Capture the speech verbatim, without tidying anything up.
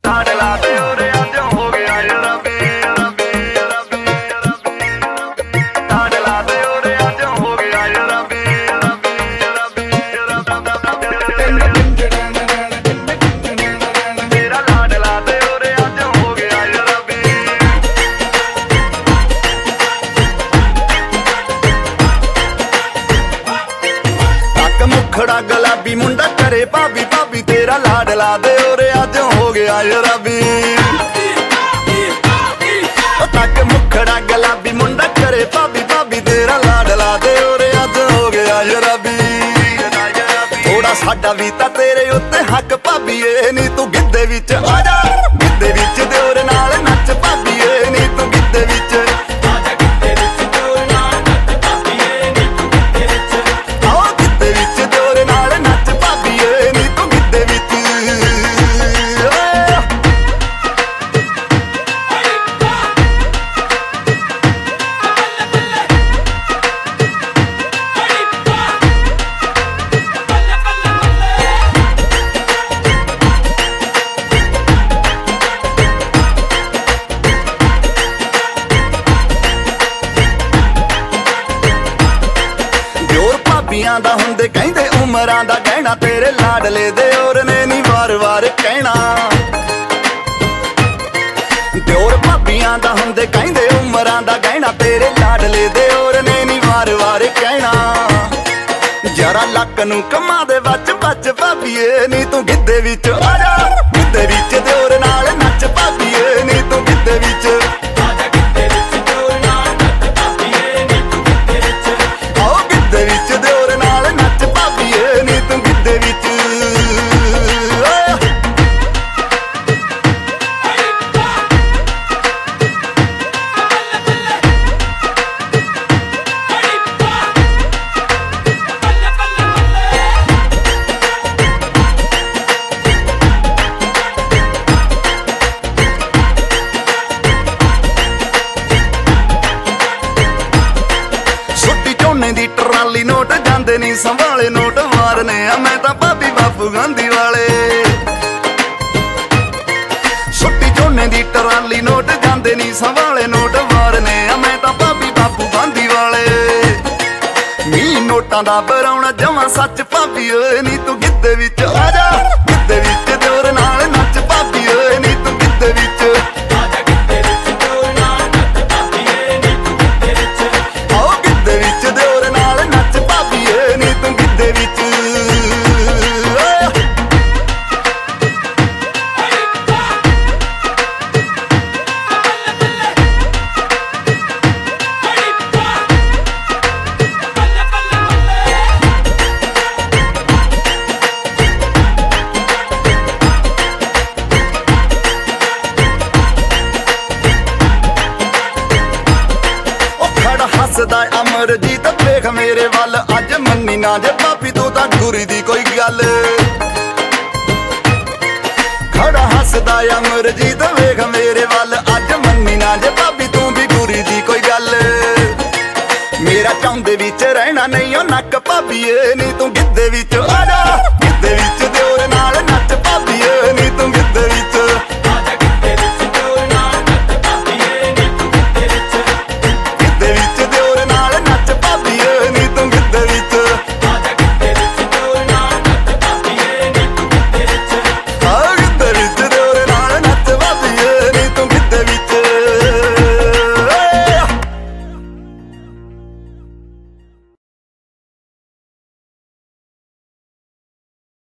मुखड़ा गुलाबी मुंडा करे भाभी भाभी तेरा लाडला दे ओरे अज हो गया शराबी। तक मुखड़ा गुलाबी मुंडा करे भाभी भाभी तेरा लाडला दे ओरे अज हो गया शराबी। थोड़ा साडा भी तां तेरे उत्ते हक भाभी ए नी तू गिद्धे विच आ जा गिद्धे विच दिओर नाल नच भाभी ए नी तू गिद्धे विच दा हुंदे कहंदे उमरां दा गहना तेरे लाडले दे और ने नी वार वार कहना। दिओर भाबियां दा हुंदे कहंदे उमरां दा गहना तेरे लाडले दे और ने नी वार वार कहना। जरा लक नूं कमा दे बच बच भाबीए नी तू गिद्धे विच आ जा गिद्धे विच दिओर नाल नच भाबीए नी तू गिद्धे विच दी ट्राली नोट जांदे नी संभाले नोट मारने आ मैं तां भाभी बापू गांधी वाले। छुट्टी झोने दी ट्राली नोट जांदे नी संभाले नोट मारने आ मैं तां भाभी बापू गांधी वाले। नी नोटां दा बरौणा जमां सच भाभी ओए नी तू गिद्धे विच आ जा गिद्धे विच दिओर नाल नच भाभी ओए नी तू गिद्धे विच हसदा अमरजीत वेख मेरे वल अज मन्नी ना जे भाभी तू तां गुरी दी कोई गल। खड़ा हसदा अमरजीत वेख मेरे वल अज मन्नी ना जे भाभी तू भी गुरी दी कोई गल। मेरा चाहुंदे विच रहना नहीं ओ नक भाभी ए नी तू गिद्धे विच आ जा